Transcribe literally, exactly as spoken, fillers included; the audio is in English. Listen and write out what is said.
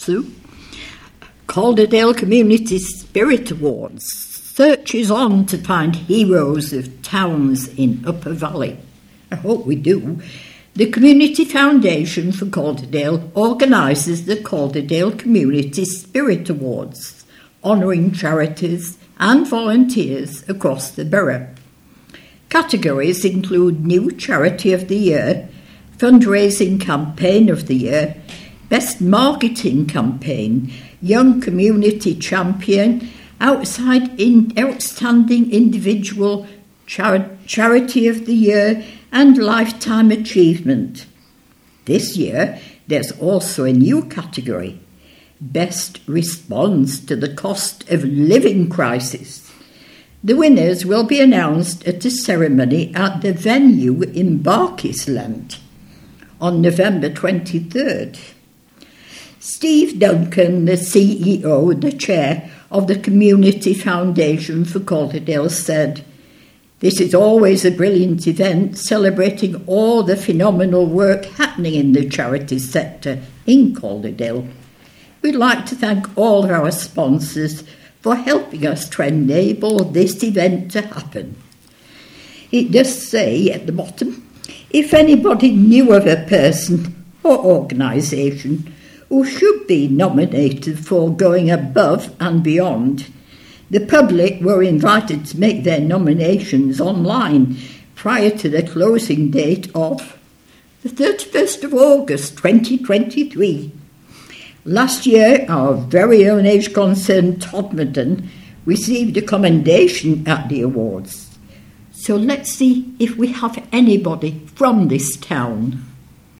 Sue. Calderdale Community Spirit Awards searches on to find heroes of towns in Upper Valley. I hope we do. The Community Foundation for Calderdale organises the Calderdale Community Spirit Awards, honouring charities and volunteers across the borough. Categories include New Charity of the Year, Fundraising Campaign of the Year, Best Marketing Campaign, Young Community Champion, Outside in, Outstanding Individual Char- Charity of the Year, and Lifetime Achievement. This year, there's also a new category, Best Response to the Cost of Living Crisis. The winners will be announced at a ceremony at the venue in Barkisland on November twenty-third. Steve Duncan, the C E O, the chair of the Community Foundation for Calderdale, said, "This is always a brilliant event celebrating all the phenomenal work happening in the charity sector in Calderdale. We'd like to thank all of our sponsors for helping us to enable this event to happen." It does say at the bottom, if anybody knew of a person or organisation who should be nominated for going above and beyond, the public were invited to make their nominations online prior to the closing date of the thirty-first of August twenty twenty-three. Last year, our very own Age Concern Todmorden received a commendation at the awards. So let's see if we have anybody from this town.